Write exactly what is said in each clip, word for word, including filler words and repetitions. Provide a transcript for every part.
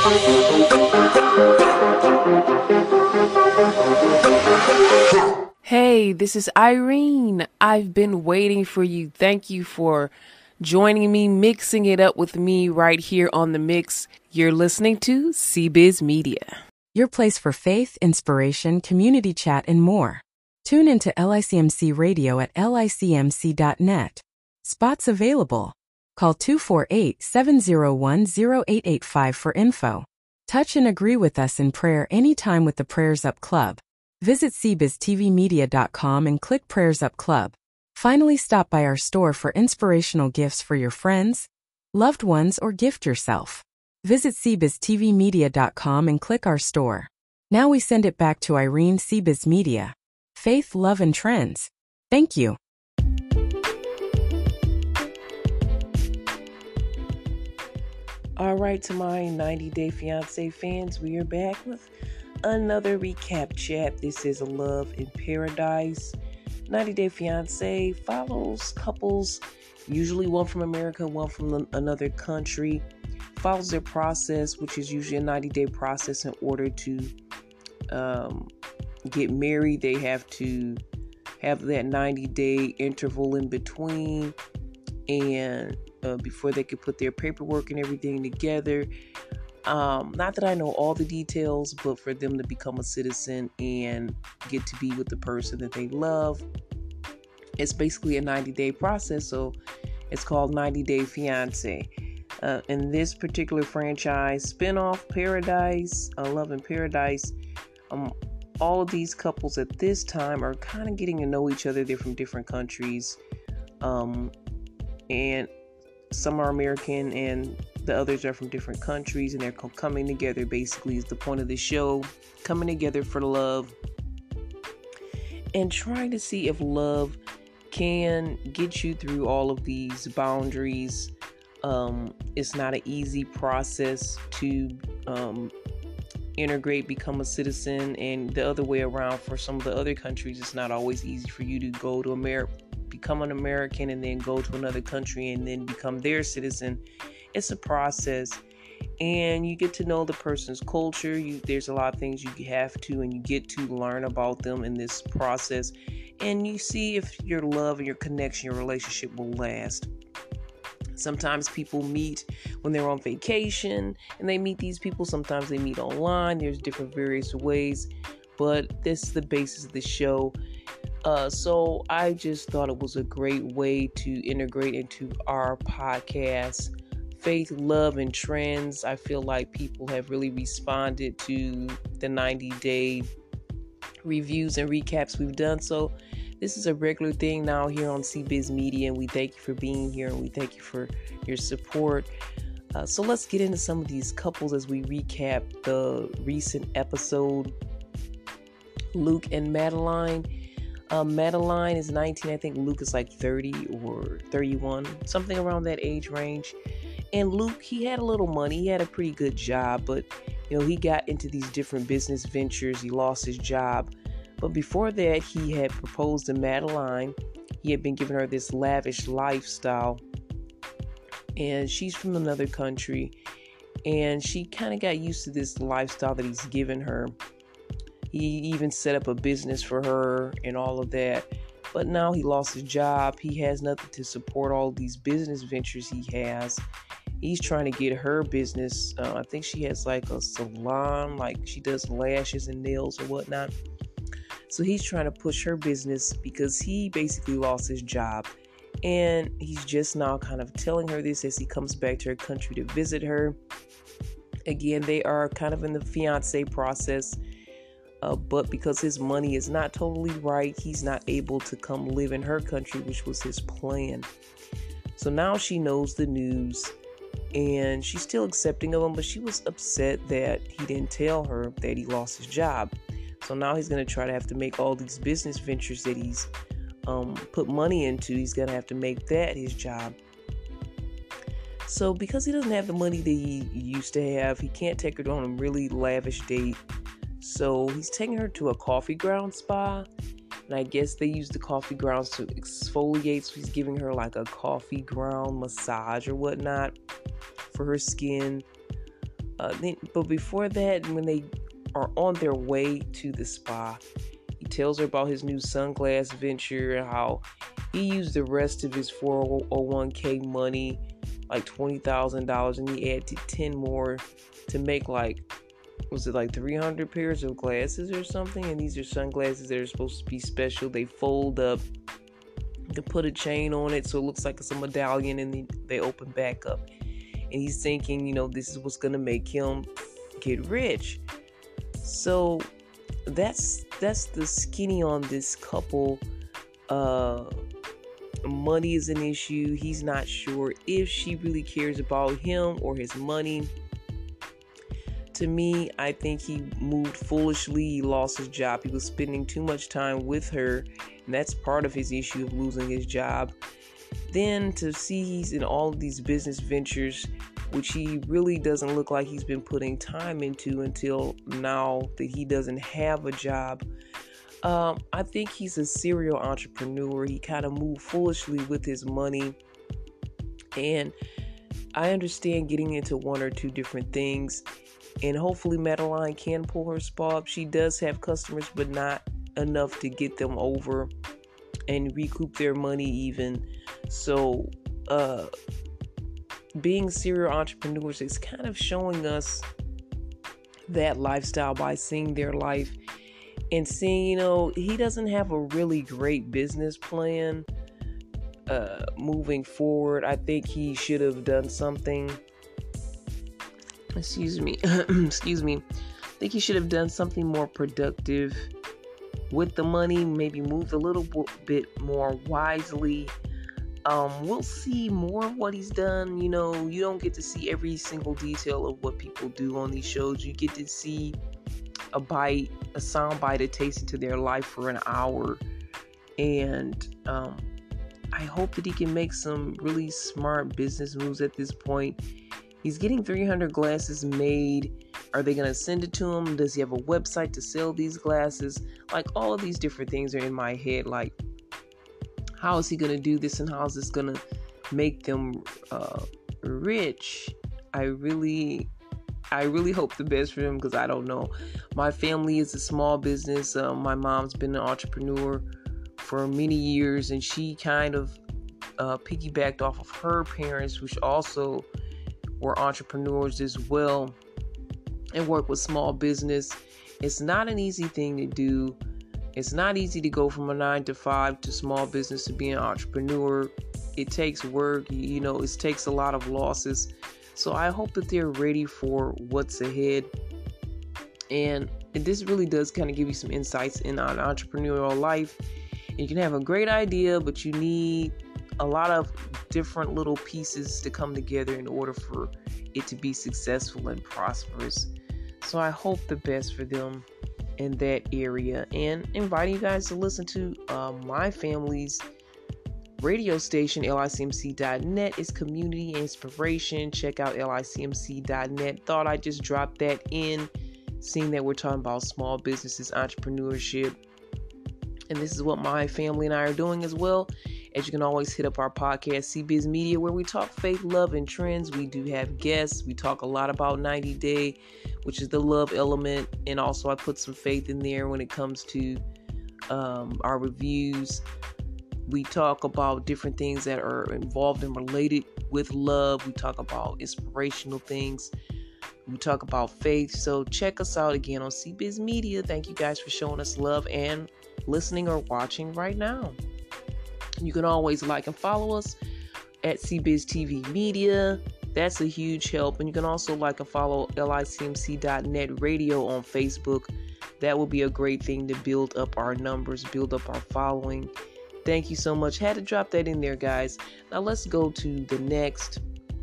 Hey, this is Irene. I've been waiting for you. Thank you for joining me, mixing it up with me right here on The Mix. You're listening to C-Biz Media. Your place for faith, inspiration, community chat, and more. Tune into L I C M C Radio at L I C M C dot net. Spots available. Call two four eight, seven zero one, zero eight eight five for info. Touch and agree with us in prayer anytime with the Prayers Up Club. Visit C biz T V media dot com and click Prayers Up Club. Finally, stop by our store for inspirational gifts for your friends, loved ones, or gift yourself. Visit C biz T V media dot com and click our store. Now we send it back to Irene. C-Biz Media. Faith, love, and trends. Thank you. All right, to my ninety Day Fiancé fans, we are back with another recap chat. This is Love in Paradise. ninety Day Fiancé follows couples, usually one from America, one from another country, follows their process, which is usually a ninety day process. In order to um, get married, they have to have that ninety day interval in between, and uh, before they could put their paperwork and everything together. Um, not that I know all the details, but for them to become a citizen and get to be with the person that they love, it's basically a ninety day process. So it's called ninety Day Fiancé. Uh, in this particular franchise spinoff, Paradise, uh, Love in Paradise, um, all of these couples at this time are kind of getting to know each other. They're from different countries, um, and some are American and the others are from different countries, and they're co- coming together. Basically, is the point of the show, coming together for love and trying to see if love can get you through all of these boundaries. Um, it's not an easy process to um, integrate, become a citizen, and the other way around for some of the other countries. It's not always easy for you to go to America, become an American, and then go to another country and then become their citizen. It's a process, and you get to know the person's culture. You, there's a lot of things you have to, and you get to learn about them in this process, and you see if your love and your connection, your relationship will last. Sometimes people meet when they're on vacation, and they meet these people. Sometimes they meet online. There's different various ways, but this is the basis of the show. Uh, so I just thought it was a great way to integrate into our podcast. Faith, love, and trends. I feel like people have really responded to the ninety day reviews and recaps we've done. So this is a regular thing now here on C-Biz Media, and we thank you for being here, and we thank you for your support. Uh, so let's get into some of these couples as we recap the recent episode. Luke and Madeline. Um, Madeline is nineteen. I think Luke is like thirty or thirty-one, something around that age range. And Luke, he had a little money. He had a pretty good job, but, you know, he got into these different business ventures. He lost his job. But before that, he had proposed to Madeline. He had been giving her this lavish lifestyle. And she's from another country. And she kind of got used to this lifestyle that he's given her. He even set up a business for her and all of that. But now he lost his job. He has nothing to support all these business ventures he has. He's trying to get her business. Uh, I think she has like a salon, like she does lashes and nails or whatnot. So he's trying to push her business because he basically lost his job. And he's just now kind of telling her this as he comes back to her country to visit her. Again, they are kind of in the fiance process. Uh, but because his money is not totally right, he's not able to come live in her country, which was his plan. So now she knows the news, and she's still accepting of him, but she was upset that he didn't tell her that he lost his job. So now he's going to try to have to make all these business ventures that he's um, put money into. He's going to have to make that his job. So because he doesn't have the money that he used to have, he can't take her on a really lavish date. So he's taking her to a coffee ground spa, and I guess they use the coffee grounds to exfoliate. So he's giving her like a coffee ground massage or whatnot for her skin. Uh, then, but before that, when they are on their way to the spa, he tells her about his new sunglass venture and how he used the rest of his four oh one k money, like twenty thousand dollars, and he added ten more to make like, was it like three hundred pairs of glasses or something? And these are sunglasses that are supposed to be special. They fold up. You can put a chain on it so it looks like it's a medallion, and they open back up. And he's thinking, you know, this is what's going to make him get rich. So that's that's the skinny on this couple. Uh, money is an issue. He's not sure if she really cares about him or his money. To me, I think he moved foolishly. He lost his job. He was spending too much time with her, and that's part of his issue of losing his job. Then to see he's in all of these business ventures, which he really doesn't look like he's been putting time into until now that he doesn't have a job. Um, I think he's a serial entrepreneur. He kind of moved foolishly with his money. And I understand getting into one or two different things. And hopefully Madeline can pull her spa up. She does have customers, but not enough to get them over and recoup their money even. So, uh, being serial entrepreneurs is kind of showing us that lifestyle by seeing their life and seeing, you know, he doesn't have a really great business plan uh, moving forward. I think he should have done something. Excuse me. Excuse me. I think he should have done something more productive with the money, maybe moved a little bit more wisely. Um, we'll see more of what he's done. You know, you don't get to see every single detail of what people do on these shows. You get to see a bite, a sound bite, a taste into their life for an hour. And um, I hope that he can make some really smart business moves at this point. He's getting three hundred glasses made. Are they going to send it to him? Does he have a website to sell these glasses? Like, all of these different things are in my head. Like, how is he going to do this, and how is this going to make them uh, rich? I really, I really hope the best for him, because I don't know. My family is a small business. Uh, my mom's been an entrepreneur for many years, and she kind of uh, piggybacked off of her parents, which also were entrepreneurs as well, and work with small business. It's not an easy thing to do. It's not easy to go from a nine to five to small business to being an entrepreneur. It takes work, you know, it takes a lot of losses. So I hope that they're ready for what's ahead. And this really does kind of give you some insights in an entrepreneurial life. You can have a great idea, but you need a lot of different little pieces to come together in order for it to be successful and prosperous. So I hope the best for them in that area, and inviting you guys to listen to uh, my family's radio station, L I C M C dot net. Is community inspiration. Check out L I C M C dot net. Thought I'd just drop that in, seeing that we're talking about small businesses, entrepreneurship, and this is what my family and I are doing as well. As you can always hit up our podcast, C Biz Media, where we talk faith, love, and trends. We do have guests. We talk a lot about ninety day, which is the love element. And also I put some faith in there when it comes to um, our reviews. We talk about different things that are involved and related with love. We talk about inspirational things. We talk about faith. So check us out again on C Biz Media. Thank you guys for showing us love and listening or watching right now. You can always like and follow us at C Biz T V Media. That's a huge help. And you can also like and follow L I C M C dot net radio on Facebook. That will be a great thing to build up our numbers, build up our following. Thank you so much. Had to drop that in there, guys. Now let's go to the next.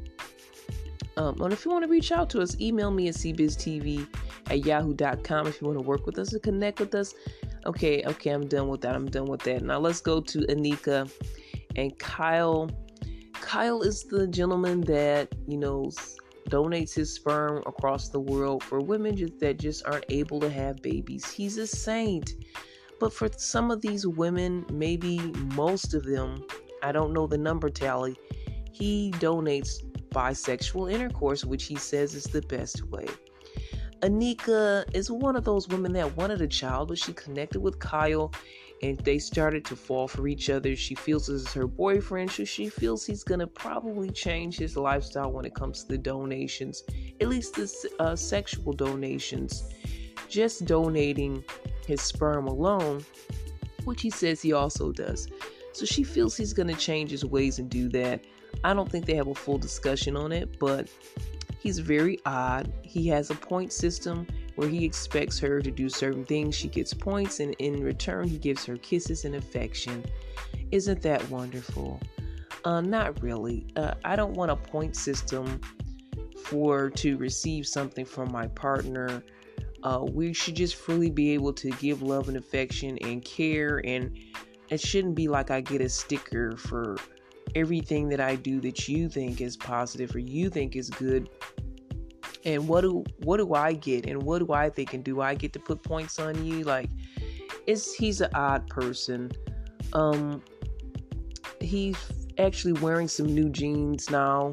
Um, and if you want to reach out to us, email me at c biz t v at yahoo dot com if you want to work with us and connect with us. Okay, okay, I'm done with that. I'm done with that. Now let's go to Anika and Kyle. Kyle is the gentleman that, you know, donates his sperm across the world for women just, that just aren't able to have babies. He's a saint. But for some of these women, maybe most of them, I don't know the number tally, he donates bisexual intercourse, which he says is the best way. Anika is one of those women that wanted a child, but she connected with Kyle and they started to fall for each other. She feels this is her boyfriend, so she feels he's going to probably change his lifestyle when it comes to the donations, at least the uh, sexual donations. Just donating his sperm alone, which he says he also does. So she feels he's going to change his ways and do that. I don't think they have a full discussion on it, but he's very odd. He has a point system where he expects her to do certain things. She gets points, and in return, he gives her kisses and affection. Isn't that wonderful? Uh, not really. Uh, I don't want a point system for to receive something from my partner. Uh, we should just freely be able to give love and affection and care, and it shouldn't be like I get a sticker for everything that I do that you think is positive or you think is good. And what do what do I get, and what do I think, and do I get to put points on you? Like, it's he's an odd person. Um, he's actually wearing some new jeans now.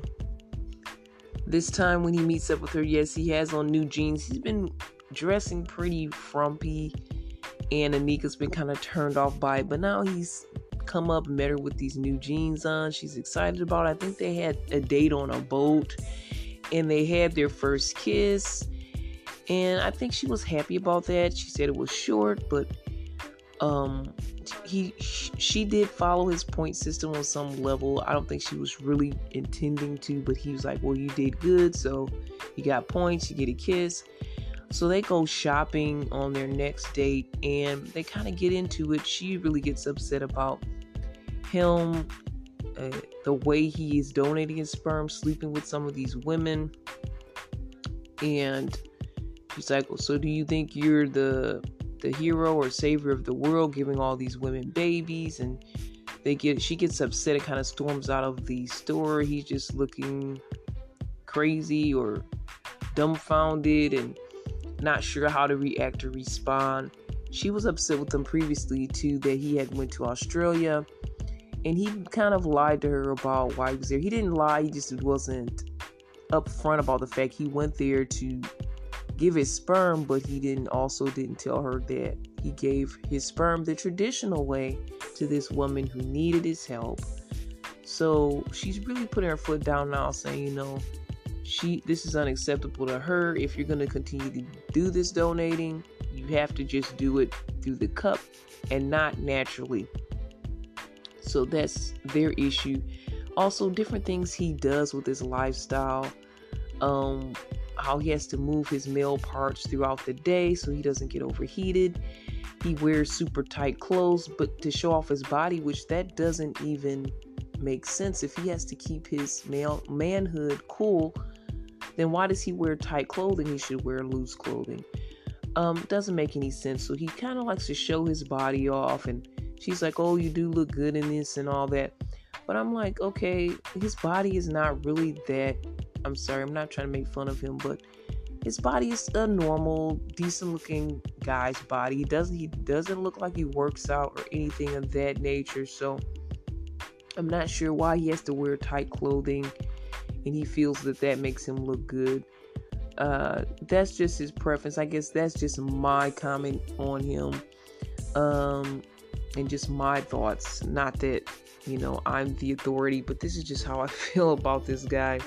This time when he meets up with her, yes, he has on new jeans. He's been dressing pretty frumpy, and Anika's been kind of turned off by it. But now he's come up and met her with these new jeans on. She's excited about it. I think they had a date on a boat, and they had their first kiss, and I think she was happy about that. She said it was short, but um, he she did follow his point system on some level. I don't think she was really intending to, but he was like, well, you did good, so you got points, you get a kiss. So they go shopping on their next date, and they kind of get into it. She really gets upset about him, uh, the way he is donating his sperm, sleeping with some of these women. And she's like, well, so do you think you're the the hero or savior of the world, giving all these women babies? And they get she gets upset and kind of storms out of the store. He's just looking crazy or dumbfounded and not sure how to react or respond. She was upset with him previously too, that he had went to Australia, and he kind of lied to her about why he was there. He didn't lie, he just wasn't upfront about the fact he went there to give his sperm, but he didn't also didn't tell her that he gave his sperm the traditional way to this woman who needed his help. So she's really putting her foot down now, saying, you know, She, this is unacceptable to her. If you're going to continue to do this donating, you have to just do it through the cup and not naturally. So that's their issue. Also, different things he does with his lifestyle. Um, how he has to move his male parts throughout the day so he doesn't get overheated. He wears super tight clothes, but to show off his body, which that doesn't even make sense. If he has to keep his male manhood cool, then why does he wear tight clothing? He should wear loose clothing. Um, doesn't make any sense. So he kind of likes to show his body off, and she's like, oh, you do look good in this and all that. But I'm like, okay, his body is not really that. I'm sorry, I'm not trying to make fun of him, but his body is a normal, decent looking guy's body. He doesn't, he doesn't look like he works out or anything of that nature. So I'm not sure why he has to wear tight clothing, and he feels that that makes him look good. Uh, that's just his preference. I guess that's just my comment on him, um, and just my thoughts. Not that, you know, I'm the authority, but this is just how I feel about this guy.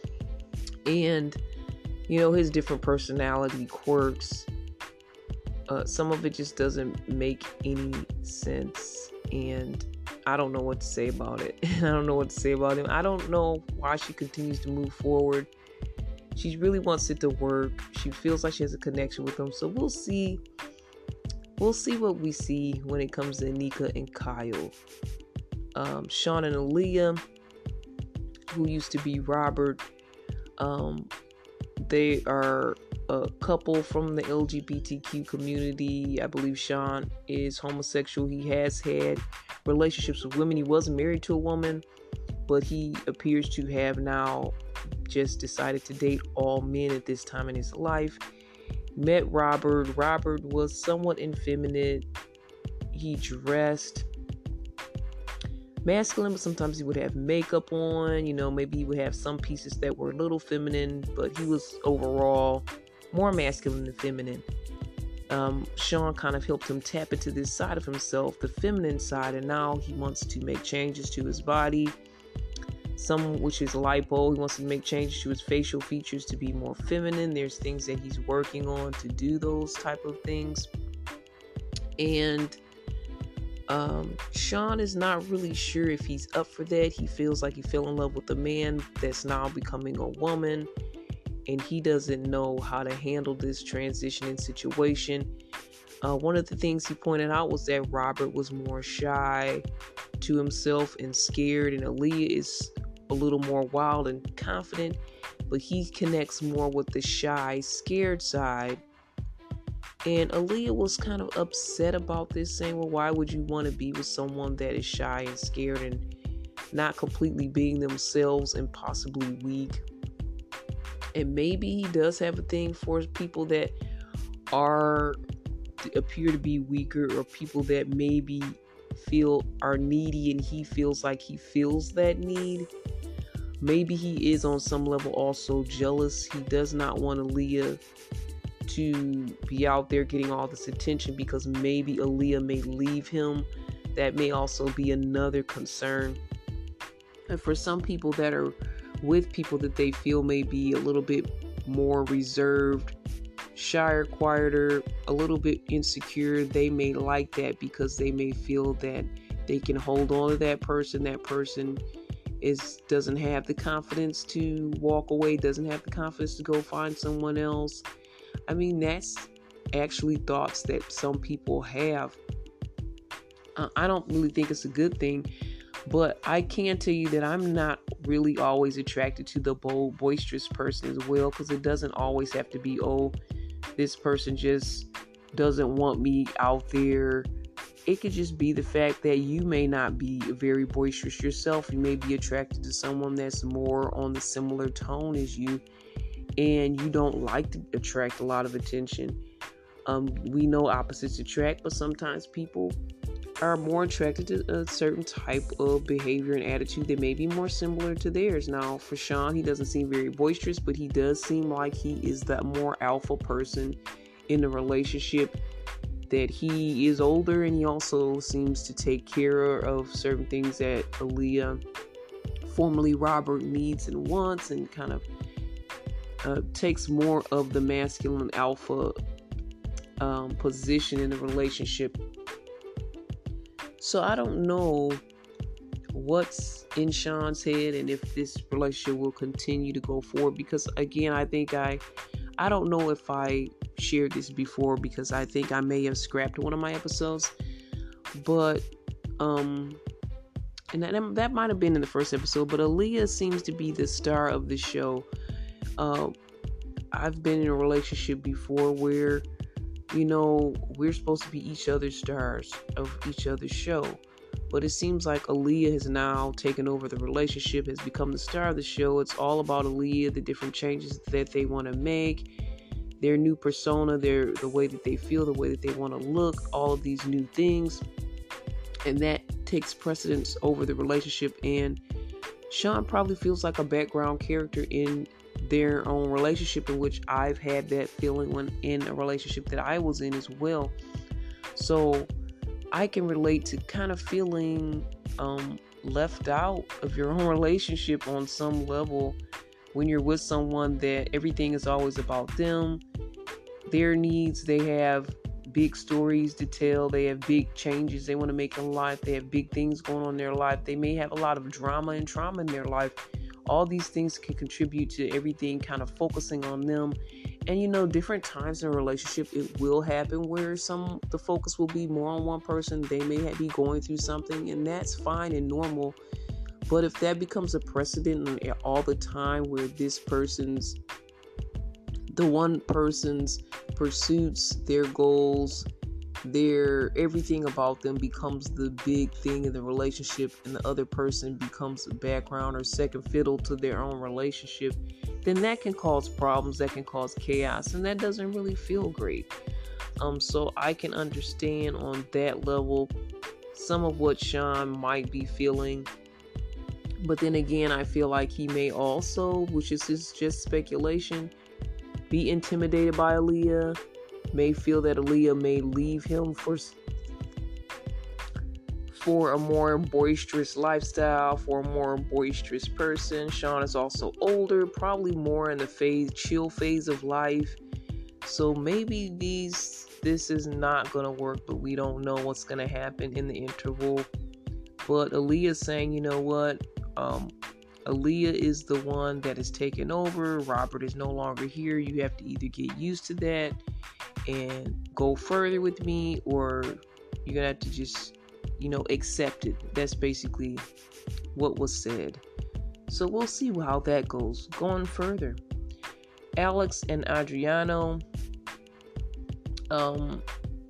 And, you know, his different personality quirks, uh, some of it just doesn't make any sense, and I don't know what to say about it. I don't know what to say about him. I don't know why she continues to move forward. She really wants it to work. She feels like she has a connection with him. So we'll see. We'll see what we see when it comes to Anika and Kyle. Um, Sean and Aaliyah, who used to be Robert, um, they are a couple from the L G B T Q community. I believe Sean is homosexual. He has had relationships with women. He wasn't married to a woman, but he appears to have now just decided to date all men at this time in his life. Met Robert. Robert was somewhat effeminate. He dressed masculine, but sometimes he would have makeup on. You know, maybe he would have some pieces that were a little feminine, but he was overall more masculine than feminine. Um, Sean kind of helped him tap into this side of himself, the feminine side, and now he wants to make changes to his body, some which is lipo. He wants to make changes to his facial features to be more feminine. There's things that he's working on to do those type of things. And um, Sean is not really sure if he's up for that. He feels like he fell in love with a man that's now becoming a woman, and he doesn't know how to handle this transitioning situation. Uh, one of the things he pointed out was that Robert was more shy to himself and scared, and Aaliyah is a little more wild and confident, but he connects more with the shy, scared side. And Aaliyah was kind of upset about this, saying, well, why would you want to be with someone that is shy and scared and not completely being themselves and possibly weak? And maybe he does have a thing for people that are appear to be weaker, or people that maybe feel are needy, and he feels like he feels that need. Maybe he is on some level also jealous. He does not want Aaliyah to be out there getting all this attention because maybe Aaliyah may leave him. That may also be another concern. And for some people that are with people that they feel may be a little bit more reserved, shyer, quieter, a little bit insecure, they may like that because they may feel that they can hold on to that person. That person is doesn't have the confidence to walk away, doesn't have the confidence to go find someone else. I mean, that's actually thoughts that some people have. Uh, I don't really think it's a good thing, but I can tell you that I'm not really always attracted to the bold, boisterous person as well, because it doesn't always have to be, oh, this person just doesn't want me out there. It could just be the fact that you may not be very boisterous yourself. You may be attracted to someone that's more on the similar tone as you, and you don't like to attract a lot of attention. Um, we know opposites attract, but sometimes people are more attracted to a certain type of behavior and attitude that may be more similar to theirs. Now, for Sean, he doesn't seem very boisterous, but he does seem like he is the more alpha person in the relationship, that he is older, and he also seems to take care of certain things that Aaliyah, formerly Robert, needs and wants, and kind of uh, takes more of the masculine alpha um, position in the relationship. So I don't know what's in Sean's head and if this relationship will continue to go forward, because again, I think I I don't know if I shared this before, because I think I may have scrapped one of my episodes, but um and that, that might have been in the first episode, but Aaliyah seems to be the star of the show. uh, I've been in a relationship before where, you know, we're supposed to be each other's stars of each other's show. But it seems like Aaliyah has now taken over the relationship, has become the star of the show. It's all about Aaliyah, the different changes that they want to make, their new persona, their the way that they feel, the way that they want to look, all of these new things. And that takes precedence over the relationship. And Sean probably feels like a background character in their own relationship, in which I've had that feeling when in a relationship that I was in as well. So I can relate to kind of feeling um, left out of your own relationship on some level when you're with someone that everything is always about them, their needs. They have big stories to tell. They have big changes they want to make in life. They have big things going on in their life. They may have a lot of drama and trauma in their life. All these things can contribute to everything kind of focusing on them. And, you know, different times in a relationship, it will happen where some the focus will be more on one person. They may be going through something, and that's fine and normal. But if that becomes a precedent all the time, where this person's, the one person's pursuits, their goals, their everything about them becomes the big thing in the relationship, and the other person becomes a background or second fiddle to their own relationship, then that can cause problems, that can cause chaos, and that doesn't really feel great. Um, so I can understand on that level some of what Sean might be feeling. But then again, I feel like he may also, which is just, just speculation, be intimidated by Aaliyah, may feel that Aaliyah may leave him for for a more boisterous lifestyle, for a more boisterous person. Sean is also older, probably more in the phase, chill phase of life. So maybe these this is not going to work, but we don't know what's going to happen in the interval. But Aaliyah's saying, you know what? Um, Aaliyah is the one that is taking over. Robert is no longer here. You have to either get used to that and go further with me, or you're going to have to just, you know, accept it. That's basically what was said. So we'll see how that goes going further. Alex and Adriano. Um,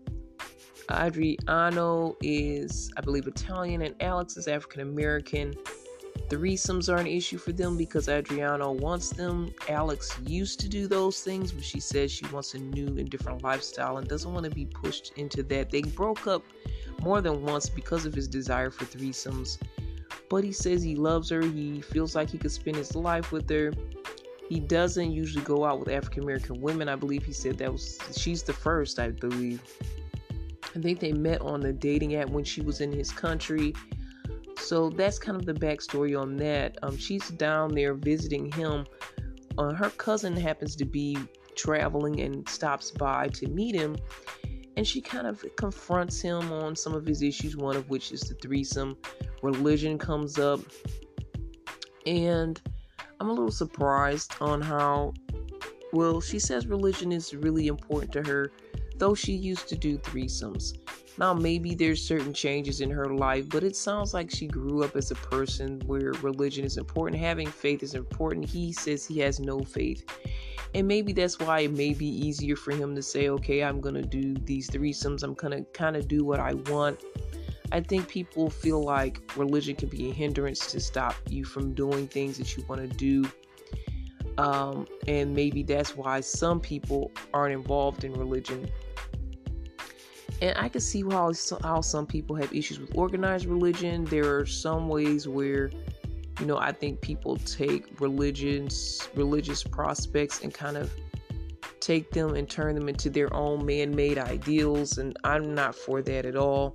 Adriano is, I believe, Italian, and Alex is African American. Threesomes are an issue for them because Adriano wants them. Alex used to do those things, but she says she wants a new and different lifestyle and doesn't want to be pushed into that. They broke up more than once because of his desire for threesomes, but he says he loves her. He feels like he could spend his life with her. He doesn't usually go out with African American women. I believe he said that was she's the first, I believe. I think they met on the dating app when she was in his country. So that's kind of the backstory on that. Um, she's down there visiting him. Uh, her cousin happens to be traveling and stops by to meet him. And she kind of confronts him on some of his issues, one of which is the threesome. Religion comes up. And I'm a little surprised on how, well, she says religion is really important to her, though she used to do threesomes. Now, maybe there's certain changes in her life, but it sounds like she grew up as a person where religion is important. Having faith is important. He says he has no faith. And maybe that's why it may be easier for him to say, okay, I'm going to do these threesomes. I'm going to kind of do what I want. I think people feel like religion can be a hindrance to stop you from doing things that you want to do. Um, and maybe that's why some people aren't involved in religion. And I can see how, how some people have issues with organized religion. There are some ways where, you know, I think people take religions, religious prospects and kind of take them and turn them into their own man-made ideals. And I'm not for that at all.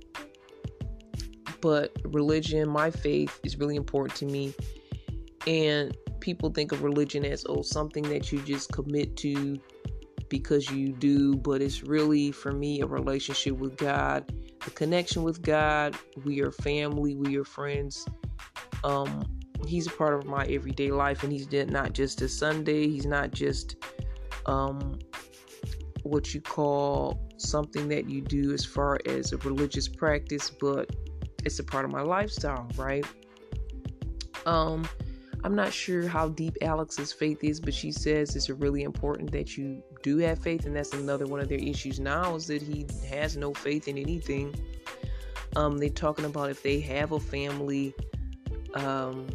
But religion, my faith, is really important to me. And people think of religion as, oh, something that you just commit to because you do, but it's really, for me, a relationship with God, a connection with God. We are family, we are friends. Um, he's a part of my everyday life, and he's not just a Sunday. He's not just um, what you call something that you do as far as a religious practice, but it's a part of my lifestyle, right? Um, I'm not sure how deep Alex's faith is, but she says it's really important that you do have faith, and that's another one of their issues now, is that he has no faith in anything. Um, they're talking about if they have a family, um,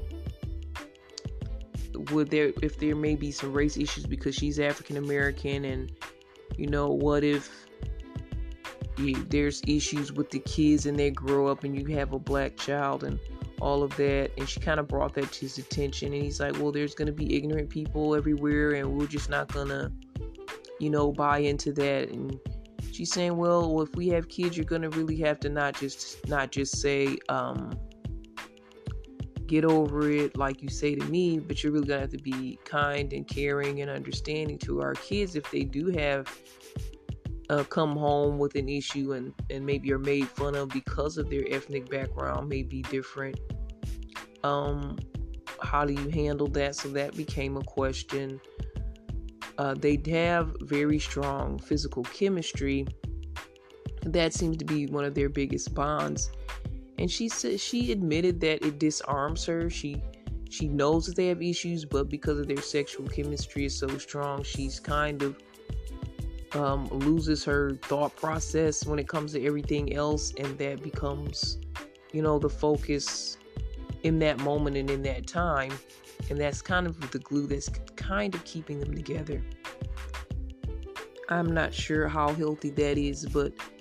would there, if there may be some race issues because she's African American, and you know, what if you, there's issues with the kids and they grow up and you have a black child and all of that. And she kind of brought that to his attention, and he's like, well, there's going to be ignorant people everywhere, and we're just not gonna, you know, buy into that. And she's saying, well, well if we have kids, you're going to really have to not just not just say um get over it like you say to me, but you're really going to have to be kind and caring and understanding to our kids if they do have uh, come home with an issue and, and maybe are made fun of because of their ethnic background may be different. Um, how do you handle that? So that became a question. Uh, they have very strong physical chemistry. That seems to be one of their biggest bonds. And she said she admitted that it disarms her. She she knows that they have issues, but because of their sexual chemistry is so strong, she's kind of um, loses her thought process when it comes to everything else, and that becomes, you know, the focus in that moment and in that time. And that's kind of the glue that's kind of keeping them together. I'm not sure how healthy that is, but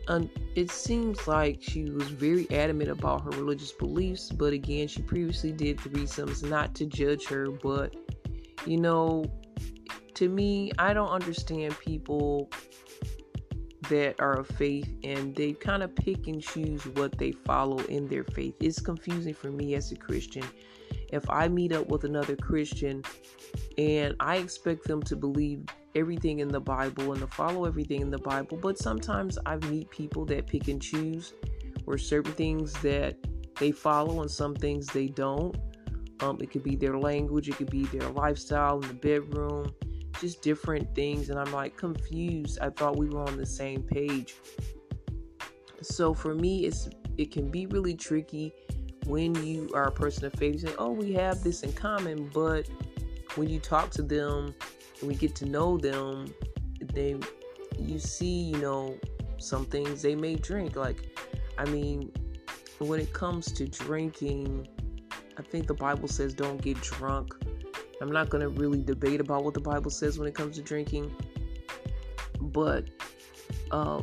um, it seems like she was very adamant about her religious beliefs, but again, she previously did threesomes. Not to judge her, but you know, to me, I don't understand people that are of faith and they kind of pick and choose what they follow in their faith. It's confusing for me as a Christian. If I meet up with another Christian and I expect them to believe everything in the Bible and to follow everything in the Bible, but sometimes I meet people that pick and choose, or certain things that they follow and some things they don't. Um, it could be their language, it could be their lifestyle in the bedroom, just different things, and I'm like confused. I thought we were on the same page. So for me, it's it can be really tricky when you are a person of faith. You say, oh, we have this in common, but when you talk to them and we get to know them, they you see, you know, some things they may drink. Like, I mean, when it comes to drinking, I think the Bible says don't get drunk. I'm not going to really debate about what the Bible says when it comes to drinking, but um,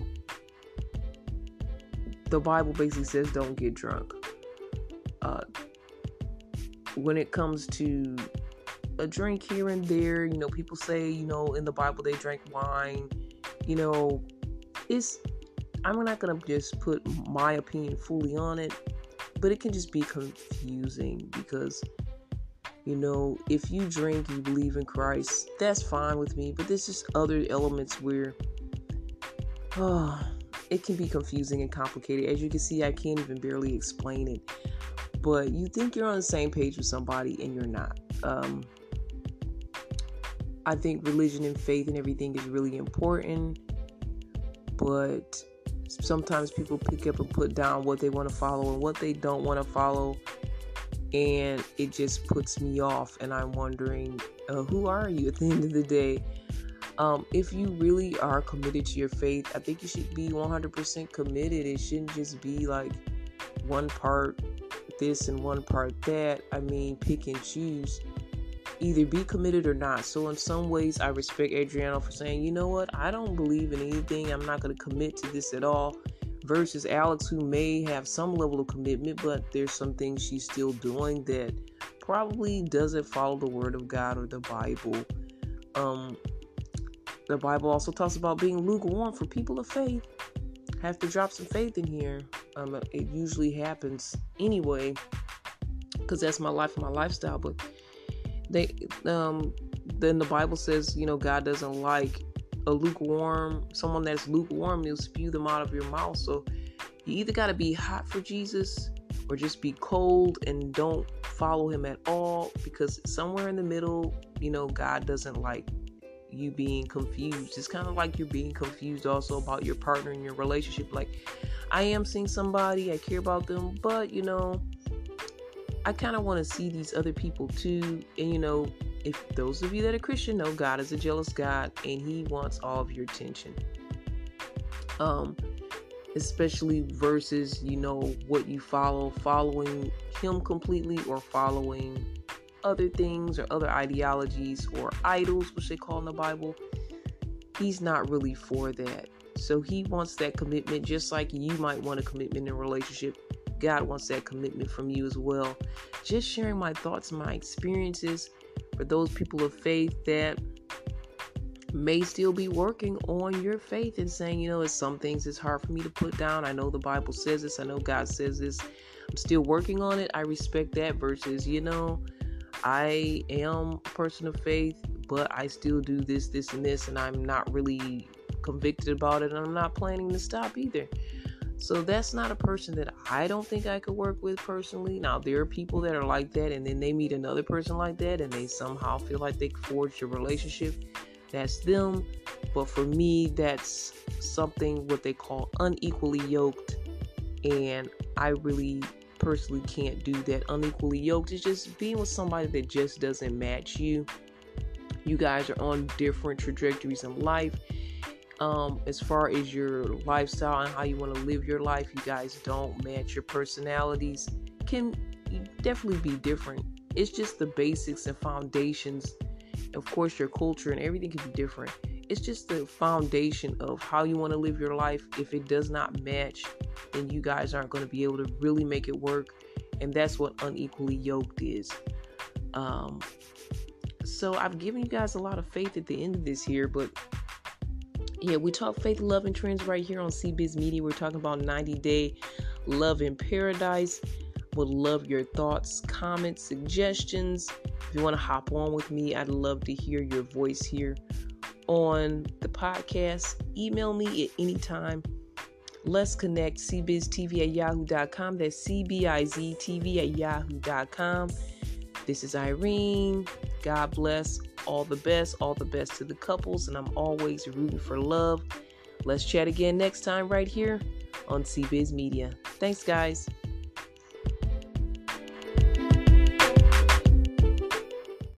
the Bible basically says don't get drunk. Uh, when it comes to a drink here and there, you know, people say, you know, in the Bible they drank wine. You know, it's, I'm not going to just put my opinion fully on it, but it can just be confusing because, you know, if you drink, you believe in Christ, that's fine with me. But there's just other elements where oh, it can be confusing and complicated. As you can see, I can't even barely explain it. But you think you're on the same page with somebody and you're not. Um, I think religion and faith and everything is really important. But sometimes people pick up and put down what they want to follow and what they don't want to follow. And it just puts me off, and I'm wondering, uh, who are you at the end of the day? Um, if you really are committed to your faith, I think you should be one hundred percent committed. It shouldn't just be like one part this and one part that. I mean, pick and choose. Either be committed or not. So in some ways, I respect Adriana for saying, you know what, I don't believe in anything. I'm not going to commit to this at all. Versus Alex, who may have some level of commitment, but there's some things she's still doing that probably doesn't follow the word of God or the Bible. Um, the Bible also talks about being lukewarm. For people of faith, have to drop some faith in here. Um, it usually happens anyway, because that's my life and my lifestyle. But they, um, then the Bible says, you know, God doesn't like a lukewarm, someone that's lukewarm, he'll spew them out of your mouth. So you either got to be hot for Jesus or just be cold and don't follow him at all, because somewhere in the middle, you know, God doesn't like you being confused. It's kind of like you're being confused also about your partner in your relationship. Like, I am seeing somebody, I care about them, but you know, I kind of want to see these other people too. And you know, if those of you that are Christian know, God is a jealous God and he wants all of your attention. Um, especially versus, you know, what you follow, following him completely or following other things or other ideologies or idols, which they call in the Bible. He's not really for that. So he wants that commitment, just like you might want a commitment in a relationship. God wants that commitment from you as well. Just sharing my thoughts and my experiences for those people of faith that may still be working on your faith and saying, you know, it's some things it's hard for me to put down. I know the Bible says this. I know God says this. I'm still working on it. I respect that versus, you know, I am a person of faith, but I still do this, this, and this, and I'm not really convicted about it, and I'm not planning to stop either. So that's not a person that I don't think I could work with personally. Now, there are people that are like that, and then they meet another person like that, and they somehow feel like they forged a relationship. That's them. But for me, that's something what they call unequally yoked, and I really personally can't do that. Unequally yoked is just being with somebody that just doesn't match you. You guys are on different trajectories in life. Um, as far as your lifestyle and how you want to live your life, you guys don't match. Your personalities can definitely be different. It's just the basics and foundations. Of course, your culture and everything can be different. it's just the foundation of how you want to live your life. If it does not match, then you guys aren't going to be able to really make it work. And that's what unequally yoked is. Um, so I've given you guys a lot of faith at the end of this here, but yeah, we talk faith, love, and trends right here on C Biz Media. We're talking about ninety day love in paradise. Would love your thoughts, comments, suggestions. If you want to hop on with me, I'd love to hear your voice here on the podcast. Email me at any time. Let's connect, c biz t v at yahoo dot com. That's C B I Z T V at yahoo dot com. This is Irene. God bless. All the best. All the best to the couples. And I'm always rooting for love. Let's chat again next time right here on C Biz Media. Thanks, guys.